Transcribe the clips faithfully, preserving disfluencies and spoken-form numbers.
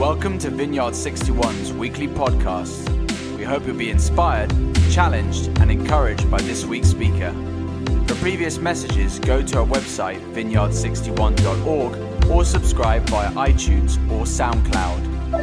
Welcome to Vineyard sixty-one's weekly podcast. We hope you'll be inspired, challenged, and encouraged by this week's speaker. For previous messages, go to our website, vineyard sixty-one dot org, or subscribe via iTunes or SoundCloud.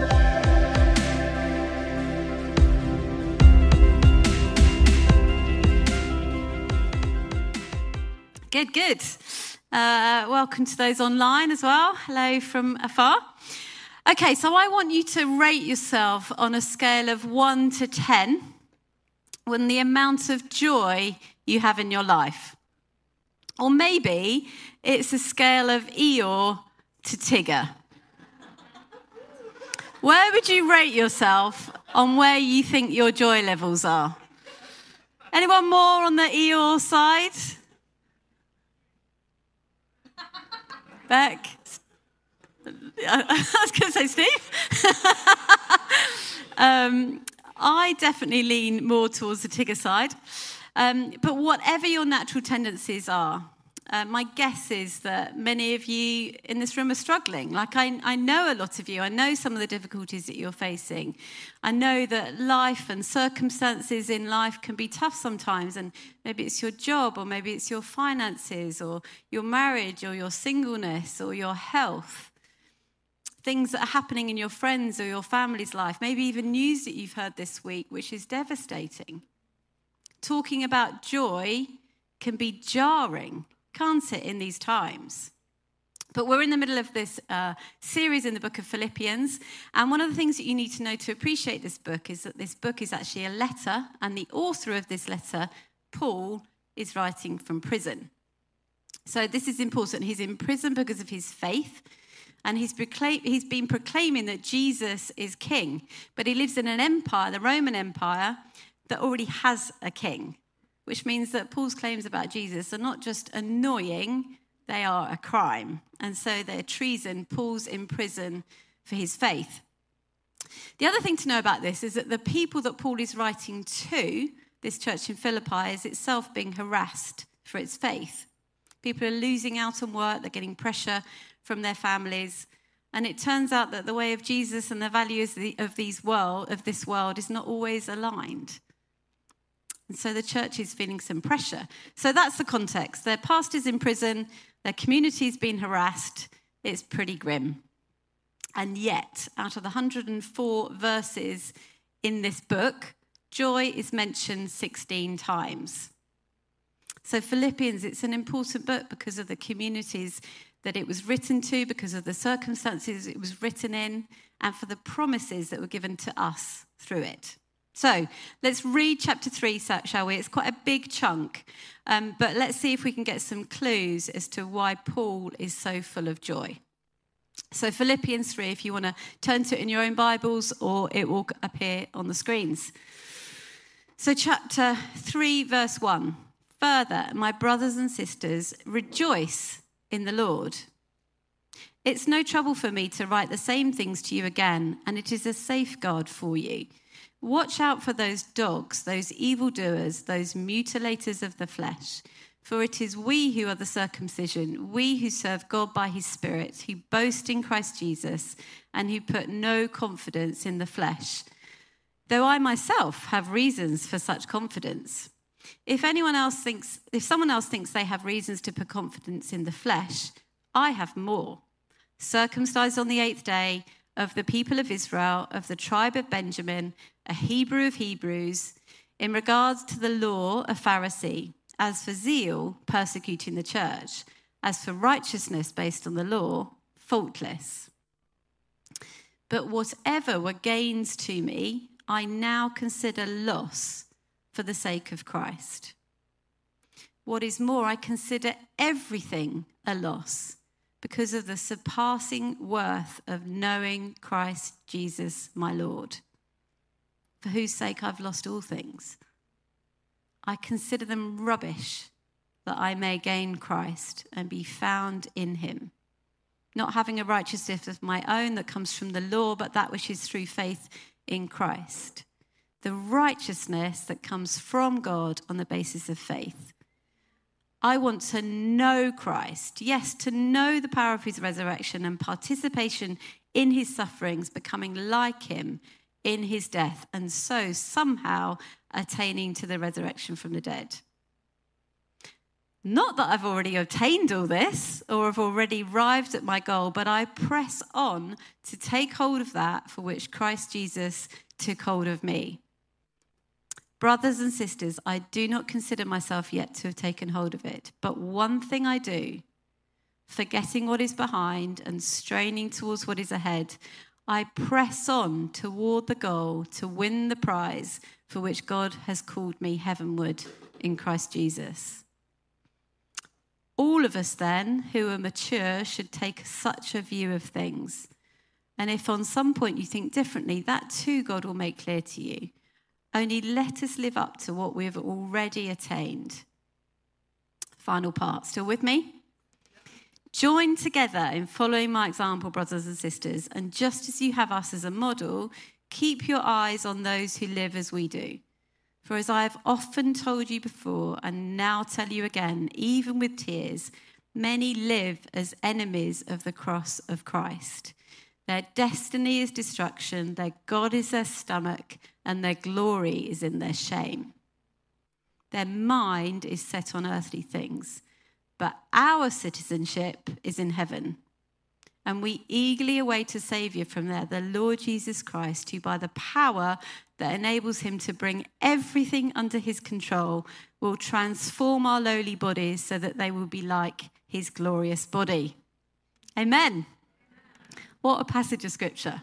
Good, good. Uh, welcome to those online as well. Hello from afar. Okay, so I want you to rate yourself on a scale of one to ten on the amount of joy you have in your life. Or maybe it's a scale of Eeyore to Tigger. Where would you rate yourself on where you think your joy levels are? Anyone more on the Eeyore side? Beck? I was going to say Steve. um, I definitely lean more towards the Tigger side. Um, but whatever your natural tendencies are, uh, my guess is that many of you in this room are struggling. Like I, I know a lot of you. I know some of the difficulties that you're facing. I know that life and circumstances in life can be tough sometimes. And maybe it's your job, or maybe it's your finances, or your marriage, or your singleness, or your health. Things that are happening in your friends or your family's life. Maybe even news that you've heard this week, which is devastating. Talking about joy can be jarring, can't it, in these times? But we're in the middle of this uh, series in the book of Philippians. And one of the things that you need to know to appreciate this book is that this book is actually a letter. And the author of this letter, Paul, is writing from prison. So this is important. He's in prison because of his faith. And he's, proclaim, he's been proclaiming that Jesus is king. But he lives in an empire, the Roman Empire, that already has a king. Which means that Paul's claims about Jesus are not just annoying, they are a crime. And so they're treason. Paul's in prison for his faith. The other thing to know about this is that the people that Paul is writing to, this church in Philippi, is itself being harassed for its faith. People are losing out on work, they're getting pressure from their families. And it turns out that the way of Jesus and the values of these world of this world is not always aligned. And so the church is feeling some pressure. So that's the context. Their pastor's in prison, their community's been harassed. It's pretty grim. And yet, out of the one hundred four verses in this book, joy is mentioned sixteen times. So Philippians, it's an important book because of the communities that it was written to, because of the circumstances it was written in, and for the promises that were given to us through it. So let's read chapter three, shall we? It's quite a big chunk, um, but let's see if we can get some clues as to why Paul is so full of joy. So Philippians three, if you want to turn to it in your own Bibles, or it will appear on the screens. So chapter three, verse one. Further, my brothers and sisters, rejoice in the Lord. It's no trouble for me to write the same things to you again, and it is a safeguard for you. Watch out for those dogs, those evildoers, those mutilators of the flesh. For it is we who are the circumcision, we who serve God by his Spirit, who boast in Christ Jesus, and who put no confidence in the flesh. Though I myself have reasons for such confidence. If anyone else thinks, if someone else thinks they have reasons to put confidence in the flesh, I have more. Circumcised on the eighth day, of the people of Israel, of the tribe of Benjamin, a Hebrew of Hebrews, in regards to the law, a Pharisee, as for zeal, persecuting the church, as for righteousness based on the law, faultless. But whatever were gains to me, I now consider loss for the sake of Christ. What is more, I consider everything a loss because of the surpassing worth of knowing Christ Jesus my Lord, for whose sake I've lost all things. I consider them rubbish that I may gain Christ and be found in him, not having a righteousness of my own that comes from the law, but that which is through faith in Christ. The righteousness that comes from God on the basis of faith. I want to know Christ. Yes, to know the power of his resurrection and participation in his sufferings, becoming like him in his death, and so somehow attaining to the resurrection from the dead. Not that I've already obtained all this or have already arrived at my goal, but I press on to take hold of that for which Christ Jesus took hold of me. Brothers and sisters, I do not consider myself yet to have taken hold of it, but one thing I do, forgetting what is behind and straining towards what is ahead, I press on toward the goal to win the prize for which God has called me heavenward in Christ Jesus. All of us then, who are mature, should take such a view of things. And if on some point you think differently, that too God will make clear to you. Only let us live up to what we have already attained. Final part. Still with me? Join together in following my example, brothers and sisters. And just as you have us as a model, keep your eyes on those who live as we do. For as I have often told you before, and now tell you again, even with tears, many live as enemies of the cross of Christ. Their destiny is destruction, their God is their stomach, and their glory is in their shame. Their mind is set on earthly things, but our citizenship is in heaven. And we eagerly await a Saviour from there, the Lord Jesus Christ, who by the power that enables him to bring everything under his control will transform our lowly bodies so that they will be like his glorious body. Amen. What a passage of scripture.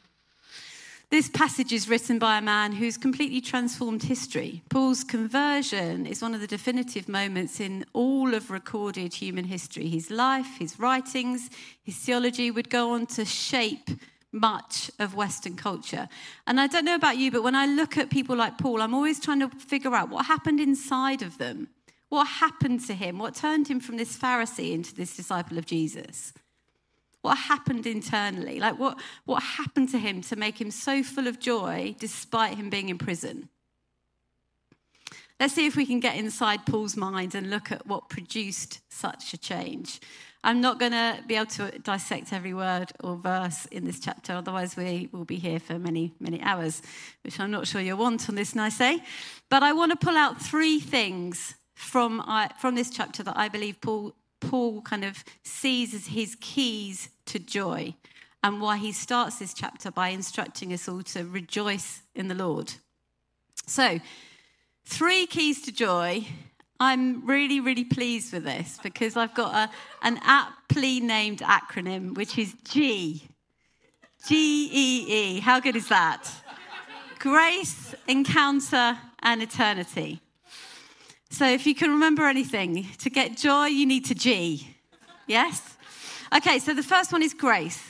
This passage is written by a man who's completely transformed history. Paul's conversion is one of the definitive moments in all of recorded human history. His life, his writings, his theology would go on to shape much of Western culture. And I don't know about you, but when I look at people like Paul, I'm always trying to figure out what happened inside of them. What happened to him? What turned him from this Pharisee into this disciple of Jesus? What happened internally? Like what, what happened to him to make him so full of joy despite him being in prison? Let's see if we can get inside Paul's mind and look at what produced such a change. I'm not going to be able to dissect every word or verse in this chapter, otherwise we will be here for many, many hours, which I'm not sure you'll want on this nice day. But I want to pull out three things from, uh, from this chapter that I believe Paul Paul kind of sees as his keys to joy, and why he starts this chapter by instructing us all to rejoice in the Lord. So, three keys to joy. I'm really, really pleased with this because I've got a, an aptly named acronym, which is G. G E E. How good is that? Grace, Encounter, and Eternity. So if you can remember anything, to get joy, you need to G. Yes? Okay, so the first one is grace.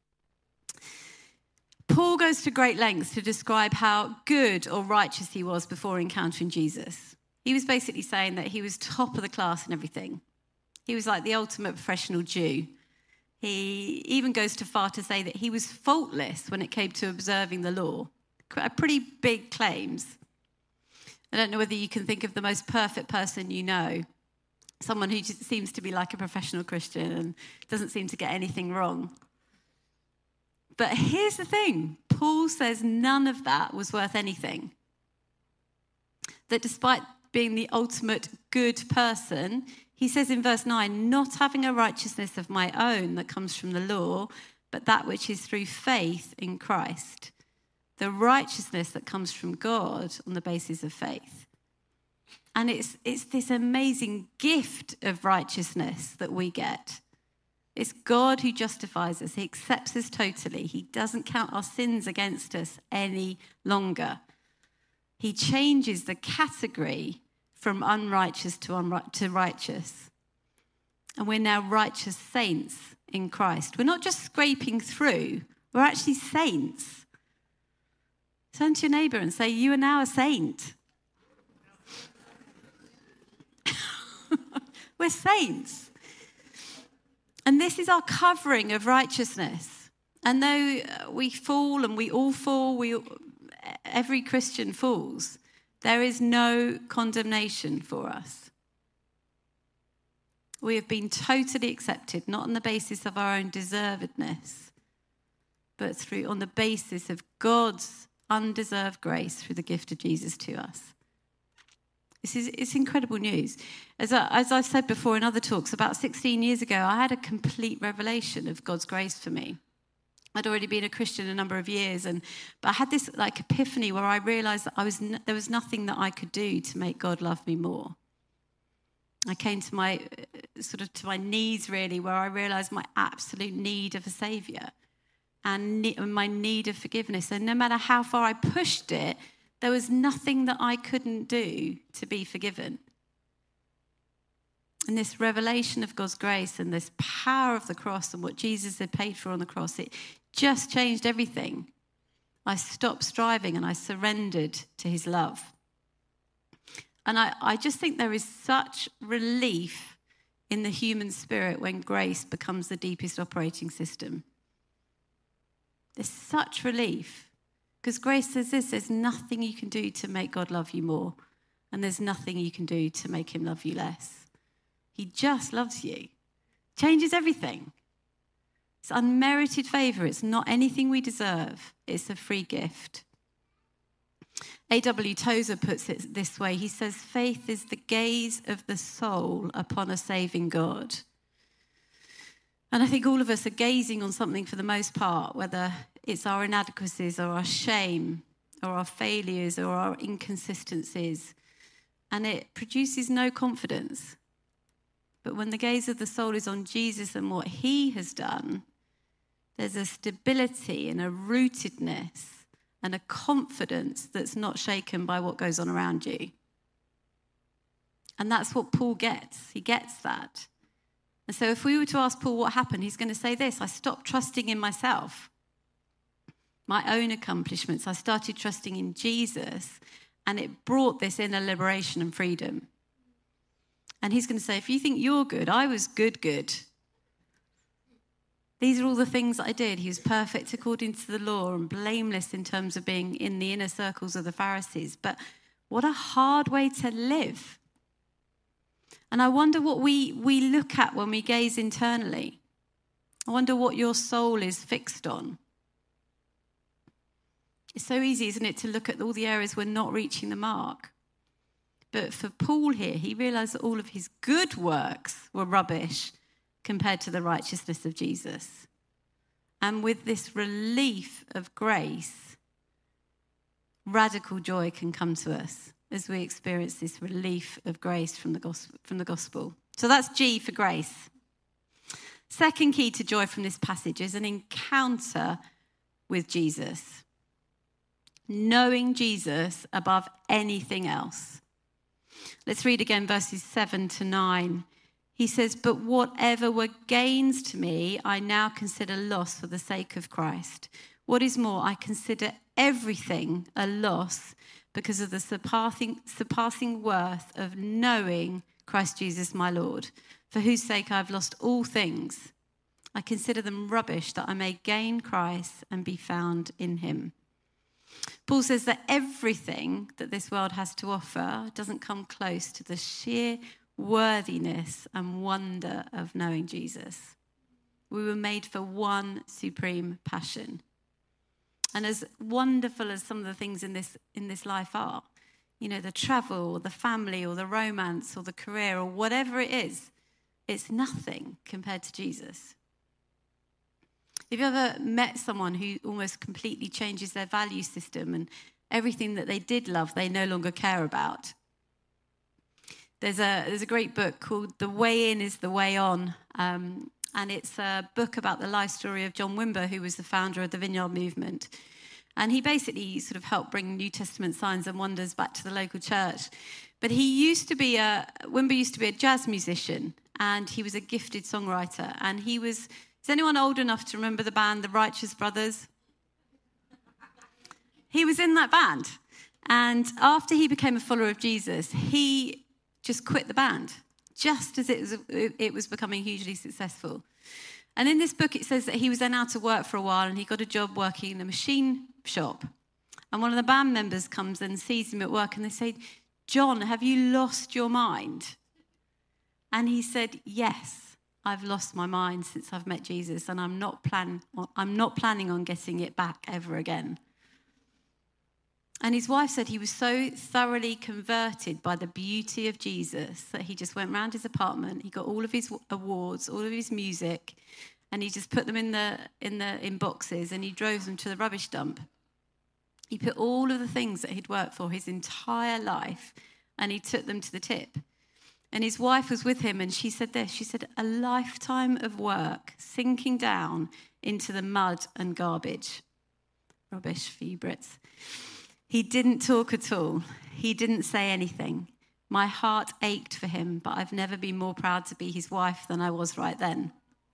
Paul goes to great lengths to describe how good or righteous he was before encountering Jesus. He was basically saying that he was top of the class in everything. He was like the ultimate professional Jew. He even goes too far to say that he was faultless when it came to observing the law. Pretty big claims. I don't know whether you can think of the most perfect person you know, someone who just seems to be like a professional Christian and doesn't seem to get anything wrong. But here's the thing. Paul says none of that was worth anything. That despite being the ultimate good person, he says in verse nine, not having a righteousness of my own that comes from the law, but that which is through faith in Christ. The righteousness that comes from God on the basis of faith. And it's, it's this amazing gift of righteousness that we get. It's God who justifies us. He accepts us totally. He doesn't count our sins against us any longer. He changes the category from unrighteous to, unri- to righteous. And we're now righteous saints in Christ. We're not just scraping through. We're actually saints. Turn to your neighbour and say, you are now a saint. We're saints. And this is our covering of righteousness. And though we fall, and we all fall, we, every Christian falls, there is no condemnation for us. We have been totally accepted, not on the basis of our own deservedness, but through on the basis of God's undeserved grace through the gift of Jesus to us. This is it's incredible news. As, I, as I've said before in other talks, about sixteen years ago, I had a complete revelation of God's grace for me. I'd already been a Christian a number of years, and but I had this like epiphany where I realized that I was n- there was nothing that I could do to make God love me more. I came to my sort of to my knees really, where I realized my absolute need of a savior and ne- my need of forgiveness. And no matter how far I pushed it, there was nothing that I couldn't do to be forgiven. And this revelation of God's grace and this power of the cross and what Jesus had paid for on the cross, it just changed everything. I stopped striving and I surrendered to his love. And I, I just think there is such relief in the human spirit when grace becomes the deepest operating system. There's such relief. Because grace says this, there's nothing you can do to make God love you more. And there's nothing you can do to make him love you less. He just loves you. Changes everything. It's unmerited favor. It's not anything we deserve. It's a free gift. A W Tozer puts it this way. He says, faith is the gaze of the soul upon a saving God. And I think all of us are gazing on something for the most part, whether it's our inadequacies or our shame or our failures or our inconsistencies. And it produces no confidence. But when the gaze of the soul is on Jesus and what he has done, there's a stability and a rootedness and a confidence that's not shaken by what goes on around you. And that's what Paul gets. He gets that. And so if we were to ask Paul what happened, he's going to say this: I stopped trusting in myself, my own accomplishments. I started trusting in Jesus, and it brought this inner liberation and freedom. And he's going to say, if you think you're good, I was good, good. These are all the things that I did. He was perfect according to the law and blameless in terms of being in the inner circles of the Pharisees. But what a hard way to live. And I wonder what we, we look at when we gaze internally. I wonder what your soul is fixed on. It's so easy, isn't it, to look at all the areas we're not reaching the mark. But for Paul here, he realized that all of his good works were rubbish compared to the righteousness of Jesus. And with this relief of grace, radical joy can come to us as we experience this relief of grace from the gospel. From the gospel. So that's G for grace. Second key to joy from this passage is an encounter with Jesus. Knowing Jesus above anything else. Let's read again verses seven to nine. He says, but whatever were gains to me, I now consider loss for the sake of Christ. What is more, I consider everything a loss because of the surpassing, surpassing worth of knowing Christ Jesus my Lord, for whose sake I have lost all things. I consider them rubbish that I may gain Christ and be found in him. Paul says that everything that this world has to offer doesn't come close to the sheer worthiness and wonder of knowing Jesus. We were made for one supreme passion. And as wonderful as some of the things in this in this life are, you know, the travel or the family or the romance or the career or whatever it is, it's nothing compared to Jesus. Have you ever met someone who almost completely changes their value system and everything that they did love, they no longer care about? There's a there's a great book called The Way In is the Way On, um, and it's a book about the life story of John Wimber, who was the founder of the Vineyard Movement. And he basically sort of helped bring New Testament signs and wonders back to the local church. But he used to be a, Wimber used to be a jazz musician, and he was a gifted songwriter. And he was, is anyone old enough to remember the band, the Righteous Brothers? He was in that band. And after he became a follower of Jesus, he just quit the band, just as it was, it was becoming hugely successful. And in this book, it says that he was then out of work for a while and he got a job working in a machine shop. And one of the band members comes and sees him at work and they say, John, have you lost your mind? And he said, yes, I've lost my mind since I've met Jesus, and I'm not plan I'm not planning on getting it back ever again. And his wife said he was so thoroughly converted by the beauty of Jesus that he just went round his apartment. He got all of his awards, all of his music, and he just put them in the in the in boxes, and he drove them to the rubbish dump. He put all of the things that he'd worked for his entire life, and he took them to the tip. And his wife was with him, and she said this. She said, a lifetime of work sinking down into the mud and garbage. Rubbish for you Brits. He didn't talk at all. He didn't say anything. My heart ached for him, but I've never been more proud to be his wife than I was right then.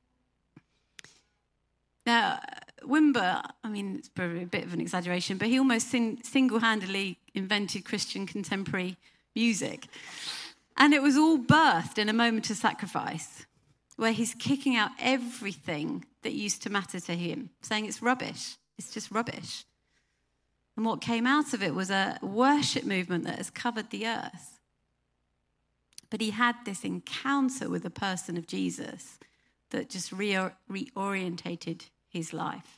Now, Wimber, I mean, it's probably a bit of an exaggeration, but he almost sing- single-handedly invented Christian contemporary music. And it was all birthed in a moment of sacrifice, where he's kicking out everything that used to matter to him, saying it's rubbish, it's just rubbish. And what came out of it was a worship movement that has covered the earth. But he had this encounter with the person of Jesus that just re- reorientated his life.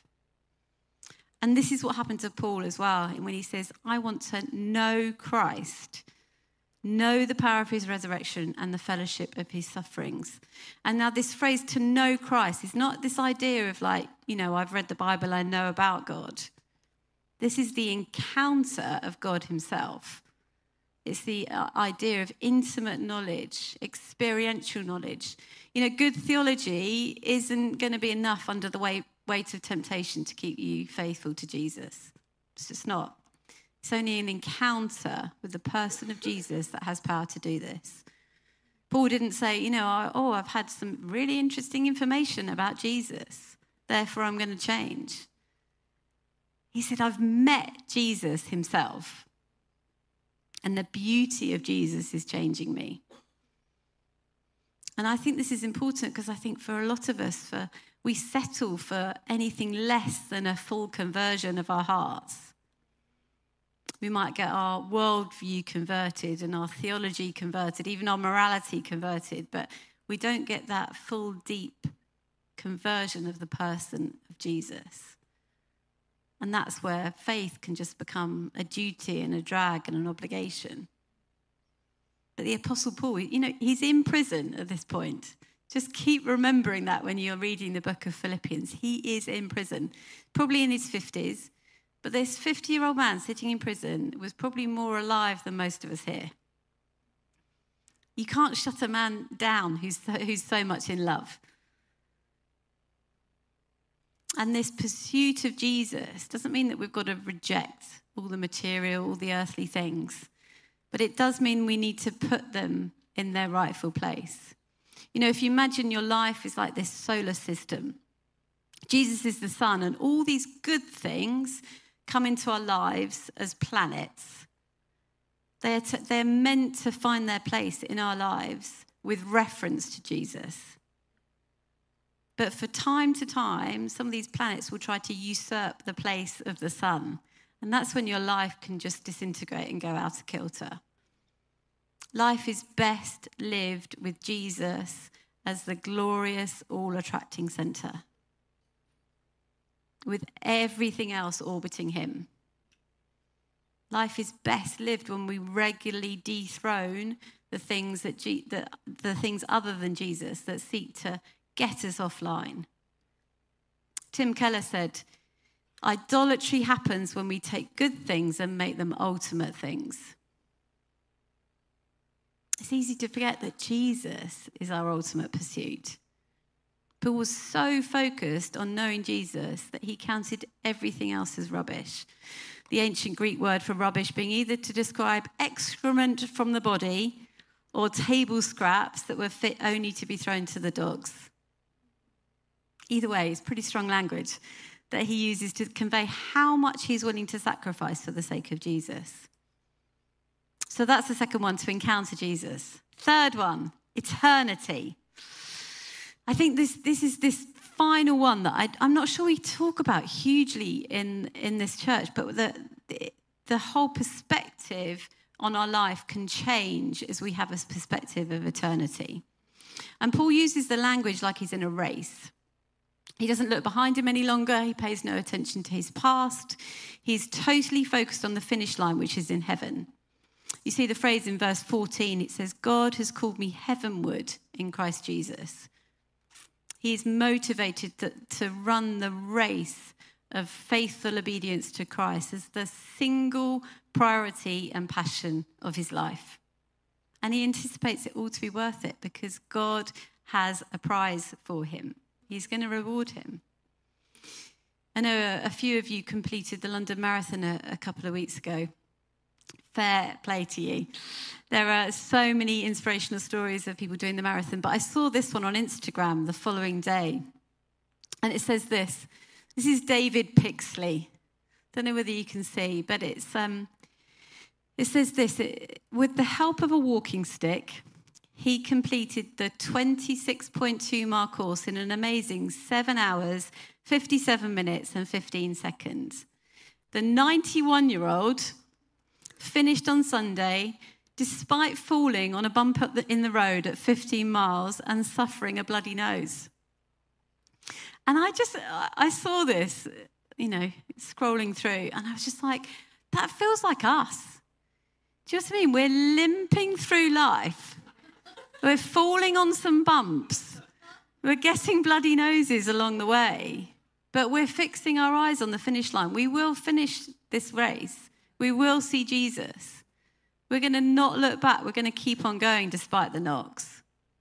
And this is what happened to Paul as well, when he says, I want to know Christ, know the power of his resurrection and the fellowship of his sufferings. And now this phrase, to know Christ, is not this idea of like, you know, I've read the Bible, I know about God. This is the encounter of God himself. It's the uh, idea of intimate knowledge, experiential knowledge. You know, good theology isn't going to be enough under the weight, weight of temptation to keep you faithful to Jesus. It's just not. It's only an encounter with the person of Jesus that has power to do this. Paul didn't say, you know, oh, I've had some really interesting information about Jesus, therefore I'm going to change. He said, I've met Jesus himself, and the beauty of Jesus is changing me. And I think this is important because I think for a lot of us, for we settle for anything less than a full conversion of our hearts. We might get our worldview converted and our theology converted, even our morality converted, but we don't get that full, deep conversion of the person of Jesus. And that's where faith can just become a duty and a drag and an obligation. But the Apostle Paul, you know, he's in prison at this point. Just keep remembering that when you're reading the book of Philippians. He is in prison, probably in his fifties. But this fifty-year-old man sitting in prison was probably more alive than most of us here. You can't shut a man down who's so, who's so much in love. And this pursuit of Jesus doesn't mean that we've got to reject all the material, all the earthly things. But it does mean we need to put them in their rightful place. You know, if you imagine your life is like this solar system, Jesus is the sun, and all these good things come into our lives as planets. They're, to, they're meant to find their place in our lives with reference to Jesus. But for time to time, some of these planets will try to usurp the place of the sun. And that's when your life can just disintegrate and go out of kilter. Life is best lived with Jesus as the glorious, all-attracting center, with everything else orbiting him. Life is best lived when we regularly dethrone the things that, G- that the things other than Jesus that seek to get us offline. Tim Keller said, idolatry happens when we take good things and make them ultimate things. It's easy to forget that Jesus is our ultimate pursuit. Paul was so focused on knowing Jesus that he counted everything else as rubbish. The ancient Greek word for rubbish being either to describe excrement from the body or table scraps that were fit only to be thrown to the dogs. Either way, it's pretty strong language that he uses to convey how much he's willing to sacrifice for the sake of Jesus. So that's the second one, to encounter Jesus. Third one, eternity. I think this, this is this final one that I, I'm not sure we talk about hugely in, in this church, but the, the, the whole perspective on our life can change as we have a perspective of eternity. And Paul uses the language like he's in a race. He doesn't look behind him any longer. He pays no attention to his past. He's totally focused on the finish line, which is in heaven. You see the phrase in verse fourteen, it says, God has called me heavenward in Christ Jesus. He is motivated to, to run the race of faithful obedience to Christ as the single priority and passion of his life. And he anticipates it all to be worth it because God has a prize for him. He's going to reward him. I know a, a few of you completed the London Marathon a, a couple of weeks ago. Fair play to you. There are so many inspirational stories of people doing the marathon, but I saw this one on Instagram the following day. And it says this. This is David Pixley. Don't know whether you can see, but it's um, it says this. It, with the help of a walking stick, he completed the twenty-six point two mile course in an amazing seven hours, fifty-seven minutes and fifteen seconds. The ninety-one-year-old finished on Sunday despite falling on a bump up the, in the road at fifteen miles and suffering a bloody nose. And I just, I saw this, you know, scrolling through, and I was just like, that feels like us. Do you know what I mean? We're limping through life. We're falling on some bumps. We're getting bloody noses along the way, but we're fixing our eyes on the finish line. We will finish this race. We will see Jesus. We're going to not look back. We're going to keep on going despite the knocks.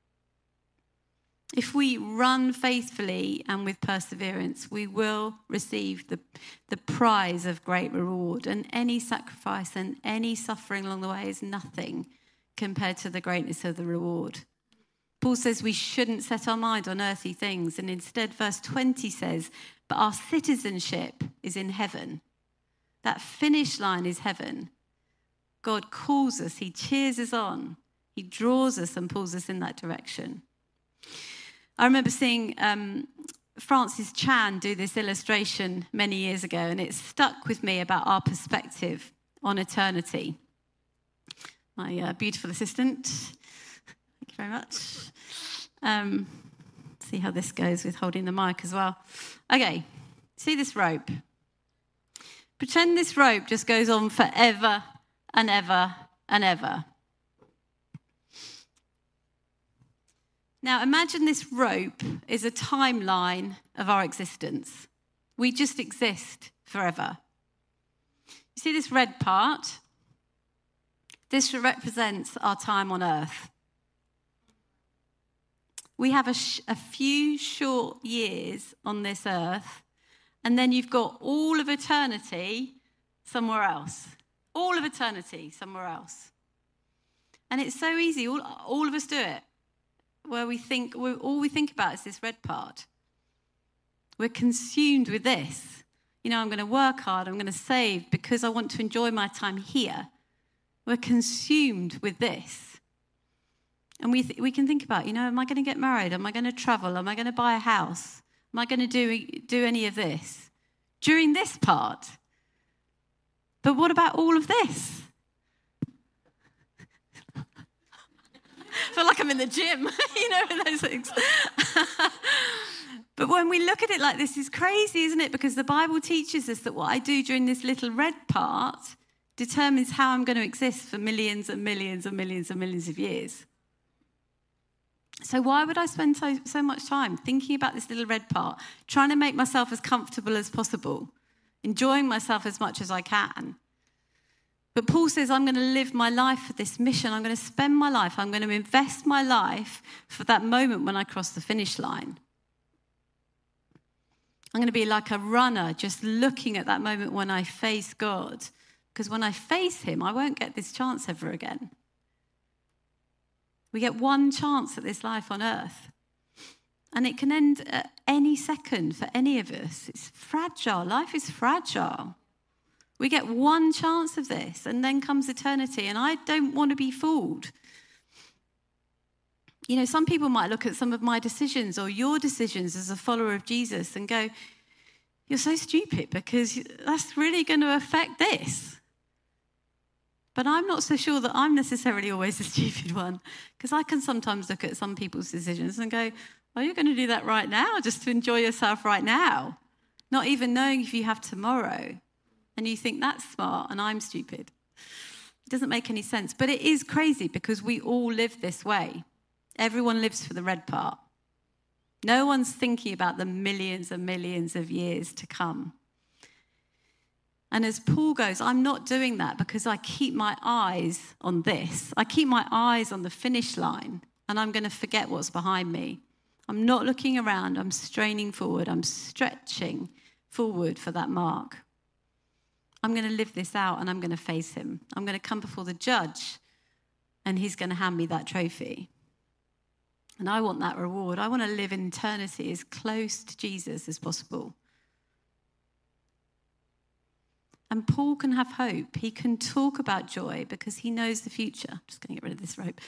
If we run faithfully and with perseverance, we will receive the, the prize of great reward. And any sacrifice and any suffering along the way is nothing compared to the greatness of the reward. Paul says we shouldn't set our mind on earthly things. And instead, verse twenty says, but our citizenship is in heaven. That finish line is heaven. God calls us. He cheers us on. He draws us and pulls us in that direction. I remember seeing um, Francis Chan do this illustration many years ago, and it stuck with me about our perspective on eternity. My uh, beautiful assistant, thank you very much. Um, see how this goes with holding the mic as well. Okay, see this rope? Pretend this rope just goes on forever and ever and ever. Now, imagine this rope is a timeline of our existence. We just exist forever. You see this red part? This represents our time on earth. We have a, sh- a few short years on this earth, and then you've got all of eternity somewhere else. All of eternity somewhere else. And it's so easy. All, all of us do it. Where we think, all we think about is this red part. We're consumed with this. You know, I'm going to work hard, I'm going to save because I want to enjoy my time here. We're consumed with this. And we th- we can think about, you know, am I going to get married? Am I going to travel? Am I going to buy a house? Am I going to do, do any of this? During this part. But what about all of this? I feel like I'm in the gym, you know, those things. But when we look at it like this, it's crazy, isn't it? Because the Bible teaches us that what I do during this little red part determines how I'm going to exist for millions and millions and millions and millions of years. So why would I spend so, so much time thinking about this little red part, trying to make myself as comfortable as possible, enjoying myself as much as I can? But Paul says, I'm going to live my life for this mission. I'm going to spend my life. I'm going to invest my life for that moment when I cross the finish line. I'm going to be like a runner, just looking at that moment when I face God. Because when I face him, I won't get this chance ever again. We get one chance at this life on earth. And it can end at any second for any of us. It's fragile. Life is fragile. We get one chance of this, and then comes eternity, and I don't want to be fooled. You know, some people might look at some of my decisions or your decisions as a follower of Jesus and go, you're so stupid because that's really going to affect this. But I'm not so sure that I'm necessarily always the stupid one, because I can sometimes look at some people's decisions and go, are you going to do that right now, just to enjoy yourself right now? Not even knowing if you have tomorrow. And you think that's smart and I'm stupid. It doesn't make any sense. But it is crazy because we all live this way. Everyone lives for the red part. No one's thinking about the millions and millions of years to come. And as Paul goes, I'm not doing that because I keep my eyes on this. I keep my eyes on the finish line, and I'm going to forget what's behind me. I'm not looking around. I'm straining forward. I'm stretching forward for that mark. I'm going to live this out, and I'm going to face him. I'm going to come before the judge, and he's going to hand me that trophy. And I want that reward. I want to live in eternity as close to Jesus as possible. And Paul can have hope. He can talk about joy because he knows the future. I'm just going to get rid of this rope.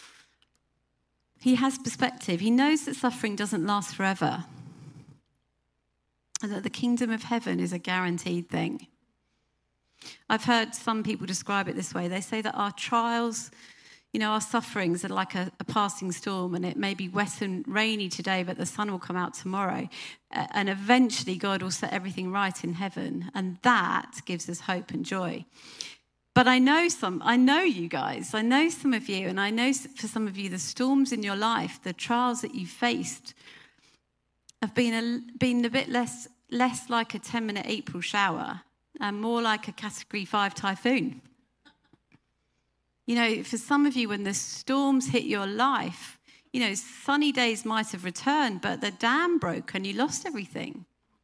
He has perspective. He knows that suffering doesn't last forever, and that the kingdom of heaven is a guaranteed thing. I've heard some people describe it this way. They say that our trials, you know, our sufferings are like a, a passing storm, and it may be wet and rainy today, but the sun will come out tomorrow. Uh, and eventually God will set everything right in heaven. And that gives us hope and joy. But I know some, I know you guys, I know some of you, and I know for some of you, the storms in your life, the trials that you faced have been a, been a bit less, less like a ten-minute April shower and more like a category five typhoon. You know, for some of you, when the storms hit your life, you know, sunny days might have returned, but the dam broke and you lost everything.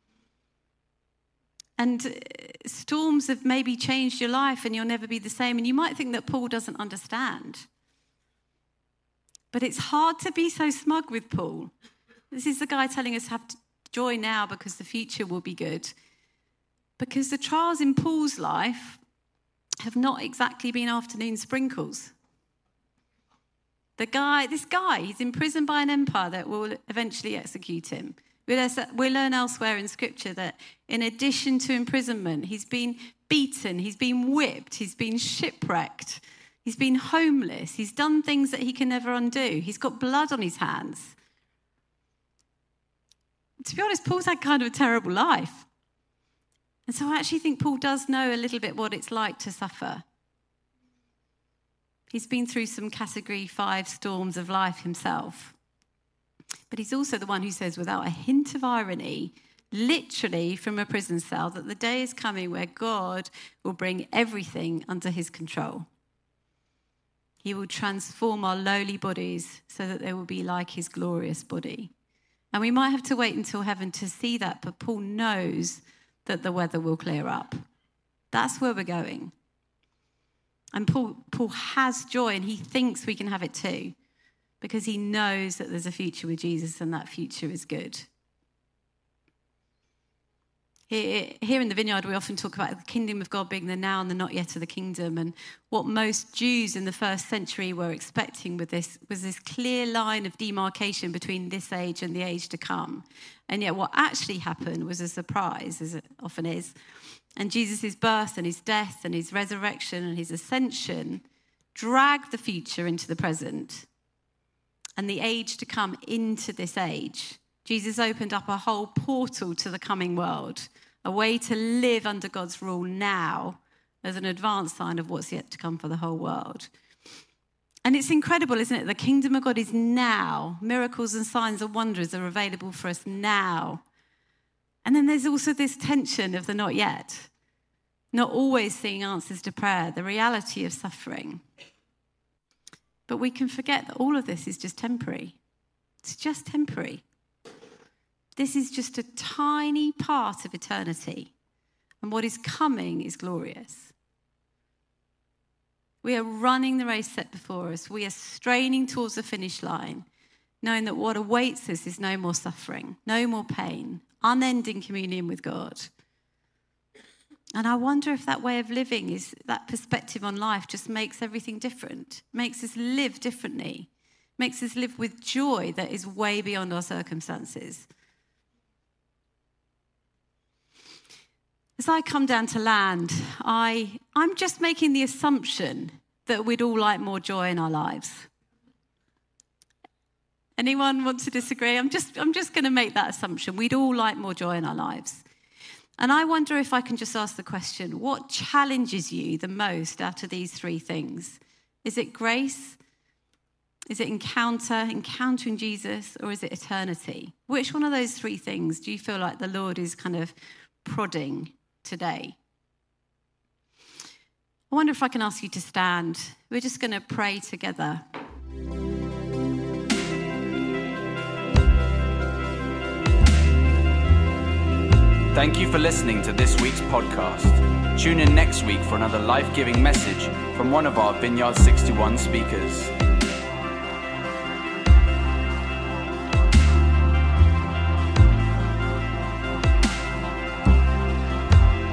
And storms have maybe changed your life and you'll never be the same. And you might think that Paul doesn't understand. But it's hard to be so smug with Paul. This is the guy telling us have joy now because the future will be good. Because the trials in Paul's life have not exactly been afternoon sprinkles. The guy, this guy, he's imprisoned by an empire that will eventually execute him. We learn elsewhere in Scripture that in addition to imprisonment, he's been beaten, he's been whipped, he's been shipwrecked, he's been homeless, he's done things that he can never undo. He's got blood on his hands. To be honest, Paul's had kind of a terrible life. And so I actually think Paul does know a little bit what it's like to suffer. He's been through some category five storms of life himself. But he's also the one who says, without a hint of irony, literally from a prison cell, that the day is coming where God will bring everything under his control. He will transform our lowly bodies so that they will be like his glorious body. And we might have to wait until heaven to see that, but Paul knows that the weather will clear up. That's where we're going. And Paul, Paul has joy, and he thinks we can have it too, because he knows that there's a future with Jesus, and that future is good. Here, here in the Vineyard, we often talk about the kingdom of God being the now and the not yet of the kingdom. And what most Jews in the first century were expecting with this was this clear line of demarcation between this age and the age to come. And yet what actually happened was a surprise, as it often is. And Jesus' birth and his death and his resurrection and his ascension dragged the future into the present and the age to come into this age. Jesus opened up a whole portal to the coming world, a way to live under God's rule now as an advanced sign of what's yet to come for the whole world. And it's incredible, isn't it? The kingdom of God is now. Miracles and signs and wonders are available for us now. And then there's also this tension of the not yet, not always seeing answers to prayer, the reality of suffering. But we can forget that all of this is just temporary. It's just temporary. This is just a tiny part of eternity. And what is coming is glorious. We are running the race set before us. We are straining towards the finish line, knowing that what awaits us is no more suffering, no more pain, unending communion with God. And I wonder if that way of living, is that perspective on life, just makes everything different, makes us live differently, makes us live with joy that is way beyond our circumstances. As I come down to land, I, I'm just making the assumption that we'd all like more joy in our lives. Anyone want to disagree? I'm just, I'm just going to make that assumption. We'd all like more joy in our lives. And I wonder if I can just ask the question, what challenges you the most out of these three things? Is it grace? Is it encounter, encountering Jesus, or is it eternity? Which one of those three things do you feel like the Lord is kind of prodding today? I wonder if I can ask you to stand. We're just going to pray together. Thank you for listening to this week's podcast. Tune in next week for another life-giving message from one of our Vineyard sixty-one speakers.